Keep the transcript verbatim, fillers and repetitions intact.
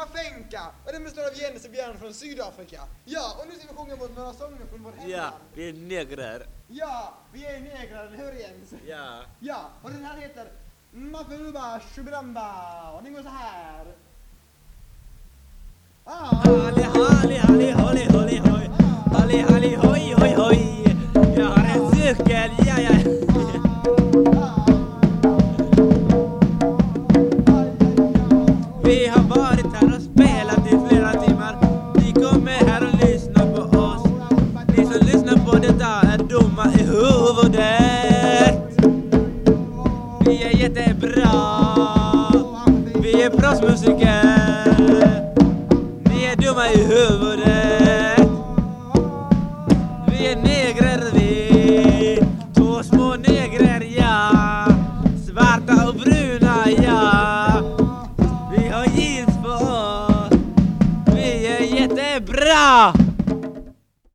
Mafenka. Och den består av Jens och Björn från Sydafrika. Ja, och nu ska vi sjunga mot några sånger från vårt hemland. Ja, vi är negrer. Ja, vi är negrar, hör Jens. Ja. Ja, och den här heter Mafuba Shubramba. Och den går så här. Ah. Halli, halli, halli, halli, halli, hoj. Halli, halli, hoj, hoj, hoj. Jag har en cykel, ja, ja. Vi har varit här och spelat i flera timmar. Ni kommer här och lyssnar på oss. Ni som lyssnar på detta är dumma i huvudet. Vi är jättebra. Vi är proffsmusiker. Ni är dumma i huvudet. Vi är negrer, vi. Två små negrer, ja. Svarta och bruna, ja. Vi har jeans på oss. Vi är jättebra.